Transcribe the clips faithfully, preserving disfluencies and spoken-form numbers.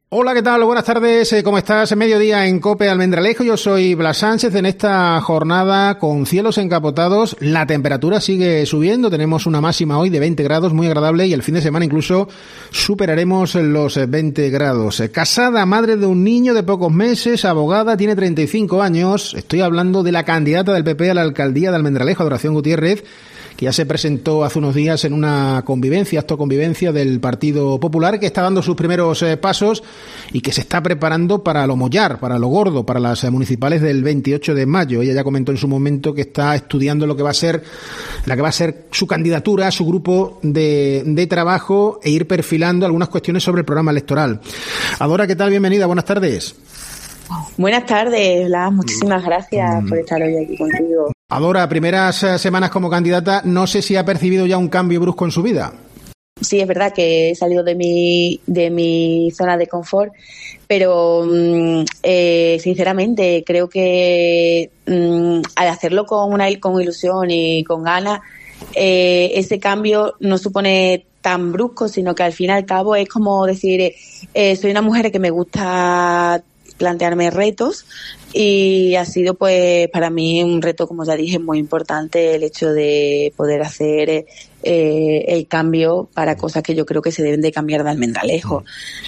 Hola, ¿qué tal? Buenas tardes, ¿cómo estás? Mediodía en COPE Almendralejo, yo soy Blas Sánchez. En esta jornada con cielos encapotados, la temperatura sigue subiendo, tenemos una máxima hoy de veinte grados, muy agradable, y el fin de semana incluso superaremos los veinte grados. Casada, madre de un niño de pocos meses, abogada, tiene treinta y cinco años, estoy hablando de la candidata del P P a la alcaldía de Almendralejo, Adoración Gutiérrez, que ya se presentó hace unos días en una convivencia, acto convivencia del Partido Popular, que está dando sus primeros eh, pasos y que se está preparando para lo mollar, para lo gordo, para las eh, municipales del veintiocho de mayo. Ella ya comentó en su momento que está estudiando lo que va a ser, la que va a ser su candidatura, su grupo de, de trabajo, e ir perfilando algunas cuestiones sobre el programa electoral. Adora, ¿qué tal? Bienvenida, buenas tardes. Buenas tardes, Blas. Muchísimas gracias mm. por estar hoy aquí contigo. Adora, primeras semanas como candidata, no sé si ha percibido ya un cambio brusco en su vida. Sí, es verdad que he salido de mi, de mi zona de confort, pero eh, sinceramente creo que mm, al hacerlo con una con ilusión y con ganas, eh, ese cambio no supone tan brusco, sino que al fin y al cabo es como decir, eh, soy una mujer que me gusta plantearme retos, y ha sido pues para mí un reto, como ya dije, muy importante el hecho de poder hacer eh, el cambio para cosas que yo creo que se deben de cambiar de Almendralejo.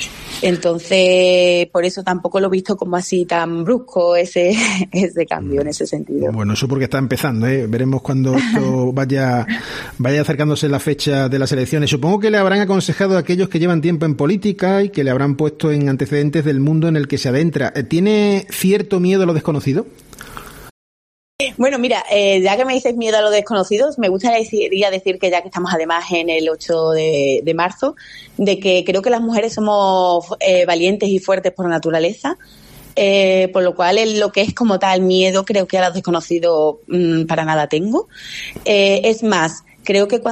Entonces, por eso tampoco lo he visto como así tan brusco ese ese cambio en ese sentido. Bueno, eso porque está empezando, ¿eh? Veremos cuando esto vaya vaya acercándose la fecha de las elecciones. Supongo que le habrán aconsejado a aquellos que llevan tiempo en política y que le habrán puesto en antecedentes del mundo en el que se adentra. ¿Tiene cierto miedo a lo desconocido? Bueno, mira, eh, ya que me dices miedo a los desconocidos, me gustaría decir, decir que ya que estamos además en el ocho de, de marzo, de que creo que las mujeres somos eh, valientes y fuertes por naturaleza, eh, por lo cual en lo que es como tal miedo, creo que a los desconocidos mmm, para nada tengo. Eh, es más, creo que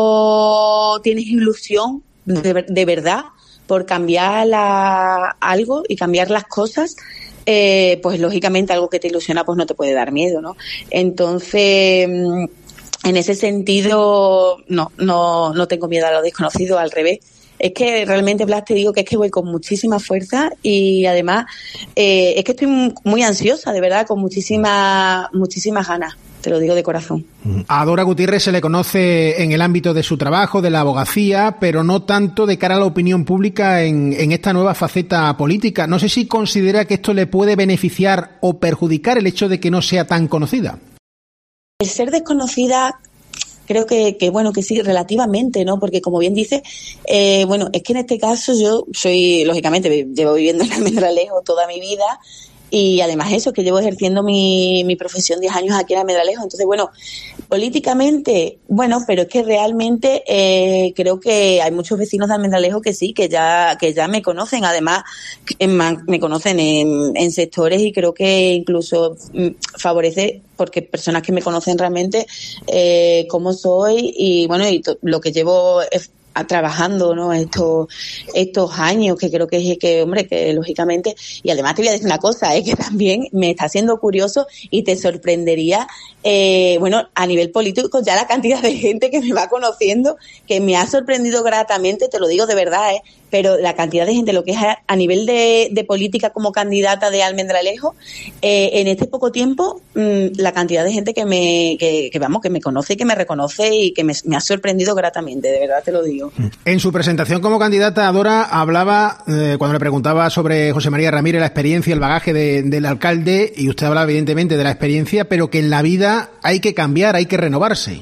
cuando tienes ilusión de, de verdad por cambiar la, algo y cambiar las cosas, Eh, pues lógicamente algo que te ilusiona pues no te puede dar miedo, ¿no? Entonces, en ese sentido, no, no, no tengo miedo a lo desconocido, al revés. Es que realmente, Blas, te digo que es que voy con muchísima fuerza y además eh, es que estoy muy ansiosa, de verdad, con muchísimas muchísimas ganas. Te lo digo de corazón. A Dora Gutiérrez se le conoce en el ámbito de su trabajo, de la abogacía, pero no tanto de cara a la opinión pública en, en esta nueva faceta política. No sé si considera que esto le puede beneficiar o perjudicar el hecho de que no sea tan conocida. El ser desconocida, creo que, que bueno, que sí, relativamente, ¿no? Porque como bien dice, eh, bueno, es que en este caso yo soy, lógicamente, llevo viviendo en Almendralejo toda mi vida. Y además eso, que llevo ejerciendo mi, mi profesión diez años aquí en Almendralejo. Entonces, bueno, políticamente, bueno, pero es que realmente eh, creo que hay muchos vecinos de Almendralejo que sí, que ya que ya me conocen. Además, en, me conocen en, en sectores y creo que incluso favorece, porque personas que me conocen realmente eh, cómo soy y, bueno, y to, lo que llevo es, trabajando, ¿no? Estos estos años, que creo que es que, hombre, que lógicamente, y además te voy a decir una cosa, es eh, que también me está haciendo curioso y te sorprendería, eh, bueno, a nivel político, ya la cantidad de gente que me va conociendo, que me ha sorprendido gratamente, te lo digo de verdad, eh, pero la cantidad de gente, lo que es a, a nivel de, de política como candidata de Almendralejo, eh, en este poco tiempo, mmm, la cantidad de gente que me, que, que vamos, que me conoce y que me reconoce y que me, me ha sorprendido gratamente, de verdad te lo digo. En su presentación como candidata, Dora hablaba, eh, cuando le preguntaba sobre José María Ramírez, la experiencia, el bagaje de, del alcalde, y usted hablaba evidentemente de la experiencia, pero que en la vida hay que cambiar, hay que renovarse.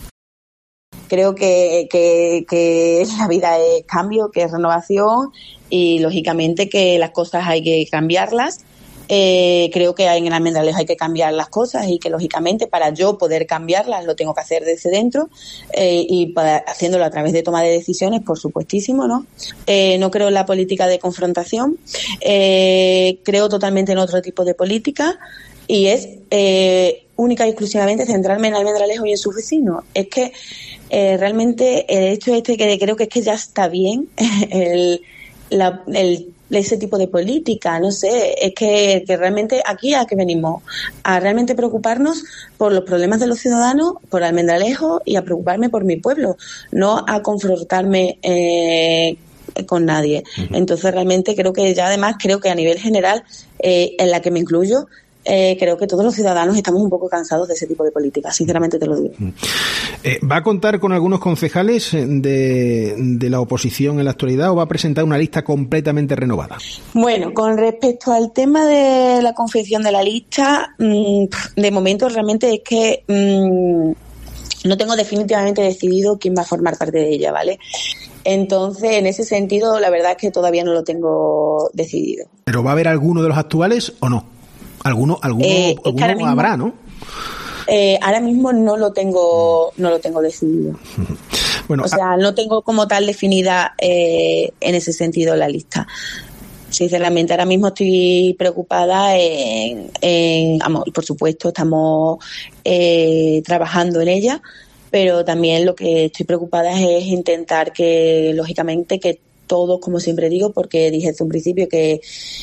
Creo que, que, que la vida es cambio, que es renovación y lógicamente que las cosas hay que cambiarlas. Eh, creo que en el Almendralejo hay que cambiar las cosas y que lógicamente para yo poder cambiarlas lo tengo que hacer desde dentro eh, y para, haciéndolo a través de toma de decisiones, por supuestísimo, ¿no? Eh, no creo en la política de confrontación, eh, creo totalmente en otro tipo de política y es eh, única y exclusivamente centrarme en Almendralejo y en sus vecinos. Es que eh, realmente el hecho este que creo que es que ya está bien el, la, el ese tipo de política, no sé, es que, que realmente aquí a que venimos, a realmente preocuparnos por los problemas de los ciudadanos, por Almendralejo y a preocuparme por mi pueblo, no a confrontarme eh, con nadie. Uh-huh. Entonces realmente creo que ya además creo que a nivel general, eh, en la que me incluyo, Eh, creo que todos los ciudadanos estamos un poco cansados de ese tipo de políticas, sinceramente te lo digo. Eh, ¿Va a contar con algunos concejales de, de la oposición en la actualidad o va a presentar una lista completamente renovada? Bueno, con respecto al tema de la confección de la lista, mmm, de momento realmente es que mmm, no tengo definitivamente decidido quién va a formar parte de ella, ¿vale? Entonces, en ese sentido, la verdad es que todavía no lo tengo decidido. ¿Pero va a haber alguno de los actuales o no? Alguno, alguno, eh, alguno mismo, habrá, ¿no? Eh, ahora mismo no lo tengo, no lo tengo decidido. Bueno, o sea, no tengo como tal definida eh, en ese sentido la lista. Sinceramente, ahora mismo estoy preocupada en, en vamos, por supuesto, estamos eh, trabajando en ella, pero también lo que estoy preocupada es intentar que, lógicamente, que todos, como siempre digo, porque dije desde un principio que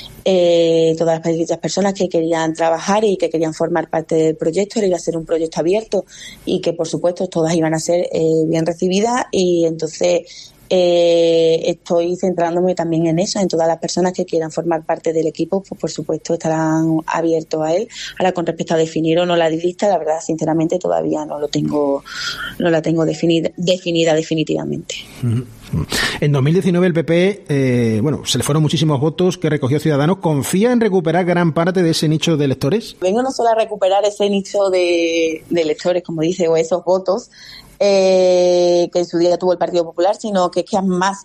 eh, todas las personas que querían trabajar y que querían formar parte del proyecto, iba a ser un proyecto abierto y que, por supuesto, todas iban a ser eh, bien recibidas y entonces eh, estoy centrándome también en eso, en todas las personas que quieran formar parte del equipo, pues por supuesto estarán abiertos a él. Ahora, con respecto a definir o no la lista, la verdad, sinceramente, todavía no lo tengo, no la tengo definida, definida definitivamente. Uh-huh. En dos mil diecinueve el P P, eh, bueno, se le fueron muchísimos votos que recogió Ciudadanos. ¿Confía en recuperar gran parte de ese nicho de electores? Vengo no solo a recuperar ese nicho de, de electores, como dice, o esos votos eh, que en su día tuvo el Partido Popular, sino que es que además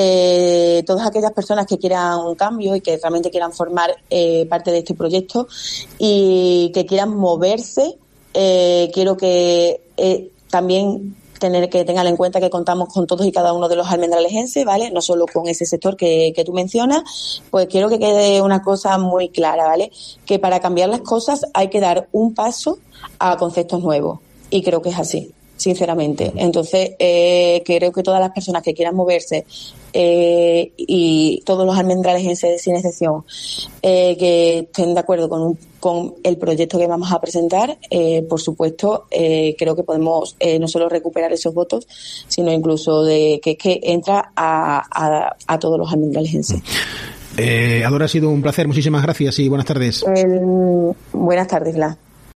eh, todas aquellas personas que quieran un cambio y que realmente quieran formar eh, parte de este proyecto y que quieran moverse, eh, quiero que eh, también tener que tengan en cuenta que contamos con todos y cada uno de los almendralejenses, ¿vale? No solo con ese sector que, que tú mencionas, pues quiero que quede una cosa muy clara, ¿vale? Que para cambiar las cosas hay que dar un paso a conceptos nuevos y creo que es así, sinceramente. Entonces, eh, creo que todas las personas que quieran moverse eh, y todos los almendralejenses sin excepción eh, que estén de acuerdo con un con el proyecto que vamos a presentar, eh, por supuesto, eh, creo que podemos eh, no solo recuperar esos votos, sino incluso de que, que entra a, a, a todos los almendralejenses. Eh, Adora, ha sido un placer. Muchísimas gracias y buenas tardes. El, buenas tardes, Blas.